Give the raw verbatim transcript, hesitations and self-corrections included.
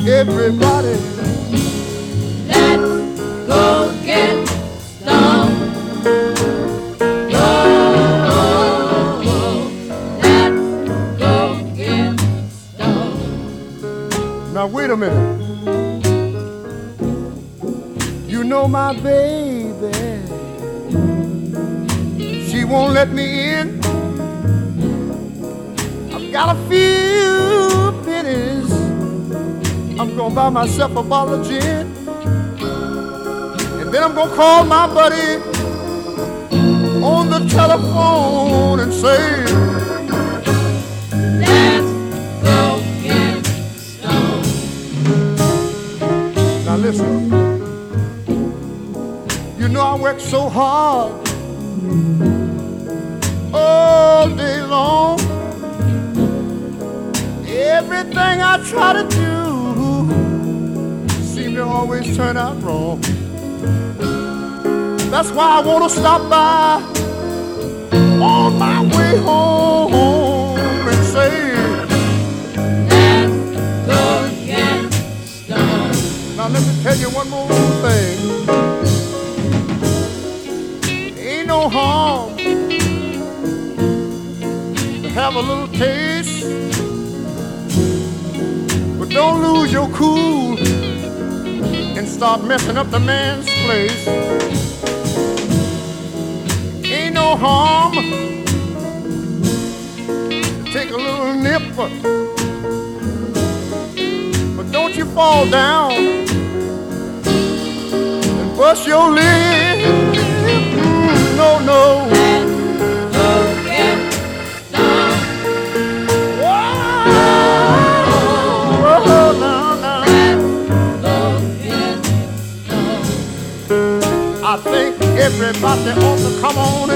Everybody, let's go get stoned. Oh, oh, let's go get stoned. now wait a minute. You know my baby, she won't let me in. I've got a few pennies, I'm gonna buy myself a bottle of gin, and then I'm gonna call my buddy on the telephone and say, let's go get stoned. now listen, you know I work so hard all day long. Everything I try to do seem to always turn out wrong. That's why I want to stop by on my way home and say, Let's go get stoned. now let me tell you one more thing. Ain't no harm to have a little taste, but don't lose your cool and start messing up the man's place. Ain't no harm to take a little nip, but don't you fall down and bust your lip. Mm, no, no. Let's go get stoned. Whoa, whoa, now, now. Let's go get stoned. I think everybody ought to come on